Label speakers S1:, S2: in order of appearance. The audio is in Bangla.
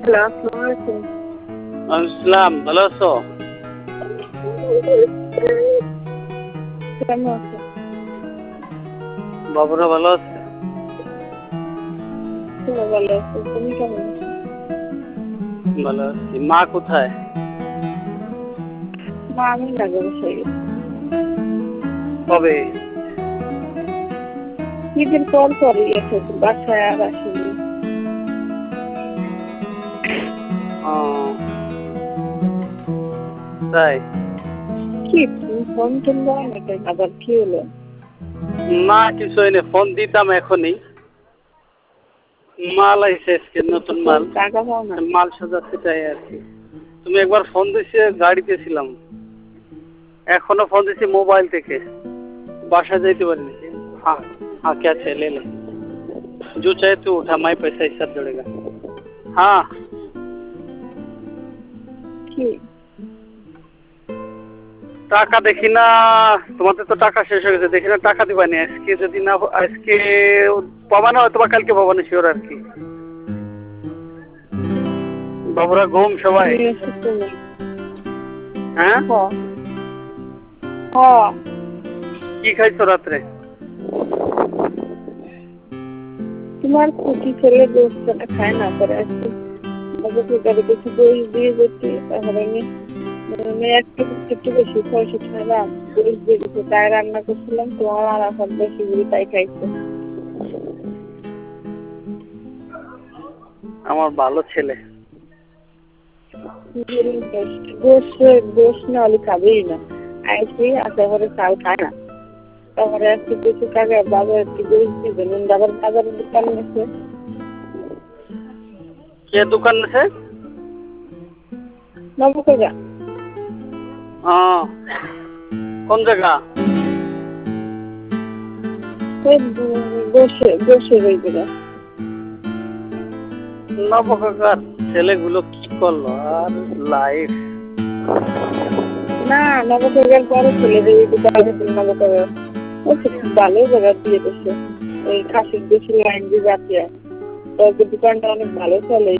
S1: হ্যালো, আসসালামু আলাইকুম।
S2: আসসালাম, ভালো আছো?
S1: কেমন আছো?
S2: বাবুরা ভালো আছে?
S1: খুবই ভালো আছি। তুমি কেমন আছো?
S2: ভালো আছি। মা কোথায়?
S1: মা আমি লাগে বসে গেছি।
S2: কবে?
S1: ঈদের পর পরই গেছে, বাসায় আর আসেনি।
S2: ও, তাই?
S1: কি তুমি ফোন টোন দাও না কেন? আবার কি হলো?
S2: না কিছু হয়নি, ফোন দিতাম এখনই। মাল আইছে আজকে, নতুন মাল।
S1: টাকা পাও না?
S2: মাল সাজাচ্ছে তাই আর কি। তুমি একবার ফোন দিছে, গাড়িতে ছিলাম। এখনো ফোন দিছি মোবাইল থেকে, बासा जाते पारिनी। हाँ हाँ, क्या चाहिए ले ले, जो चाहे तू उठा, माई पैसा हिसाब जोड़ेगा। हाँ
S1: কি
S2: টাকা দেখি না, তোমাদের তো টাকা শেষ হয়ে গেছে, দেখি না টাকা দিবানি আজকে, যদি না আজকে পাবা না হয়তো বা কালকে পাবা না, শিওর আর কি। বাবুরা ঘুম সবাই?
S1: তুমি এসে তুমি?
S2: হ্যাঁ,
S1: হ হ,
S2: কি খাইছো রাত্রে?
S1: তোমার কুচি ছেলে গোস্তটা খায় না করে আসছি। বাবাকে গাড়ি কিছু দই দিয়ে যেতে, তাহলে আমি একটু একটু বেশি পয়সা ছাড়লাম, দই দিয়ে দিতে, তাই রান্না করছিলাম। তোমার আর এখন বেশি করে তাই খাইছে।
S2: আমার ভালো ছেলে।
S1: গোশ না হলে খাবেই না। আইসি আসা করে চাল খায় না। তারপরে আজকে কিছু টাকা বাজার একটু গোশ দিয়ে দেবেন, আবার বাজারের দোকান আছে।
S2: কে দোকান আছে?
S1: নবকজা
S2: কোন জায়গা?
S1: গোশে রয়ে গেল।
S2: নবকাকার ছেলেগুলো কি করলো আর লাইফ।
S1: না, নবকজার পরে চলে যাবে নবকজা। বলছে খুব ভালো জায়গা দিয়ে দিচ্ছে। ওই খাসির বেশি লাইন দিয়ে যাচ্ছে। দোকানটা অনেক ভালো চলে।